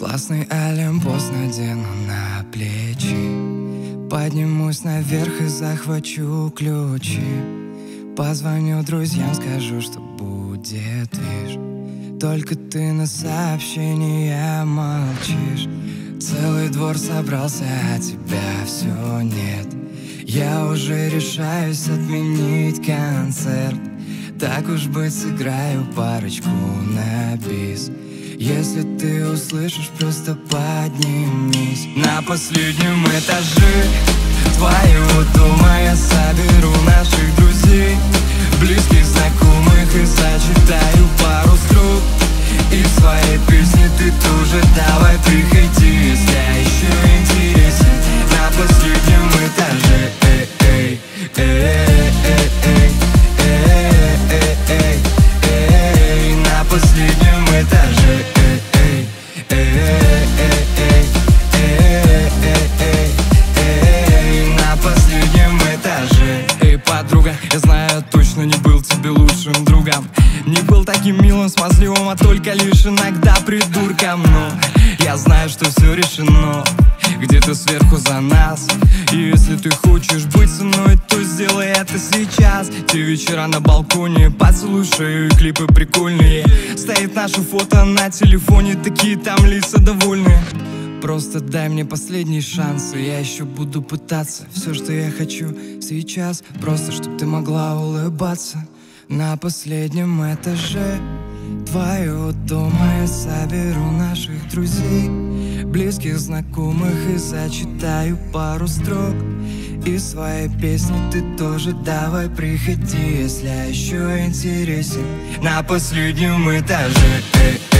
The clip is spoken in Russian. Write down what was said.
Классный олимпос надену на плечи, поднимусь наверх и захвачу ключи. Позвоню друзьям, скажу, что будет движ. Только ты на сообщение молчишь. Целый двор собрался, а тебя все нет. Я уже решаюсь отменить концерт. Так уж быть, сыграю парочку на бис. Если ты услышишь, просто поднимись. На последнем этаже твоего дома я соберу наших друзей, близких, знакомых, и зачитаю пару строк из своей песни. Ты тоже давай приходи, если я еще интересен. На последнем этаже на последнем этаже на последнем этаже. Эй, подруга, я знаю, точно не был тебе лучшим другом, не был таким милым, смазливым, а только лишь иногда придурком. Но я знаю, что все решено где-то сверху за нас. И если ты хочешь быть со мной, то сделай это сейчас. Те вечера на балконе, поцелуй шею, клипы прикольные. Стоит наше фото на телефоне, такие там лица довольные. Просто дай мне последний шанс, и я еще буду пытаться. Все, что я хочу сейчас, просто чтоб ты могла улыбаться. На последнем этаже твоего дома я соберу наших друзей, близких, знакомых, и зачитаю пару строк из своей песни. Ты тоже давай приходи, если я еще интересен. На последнем этаже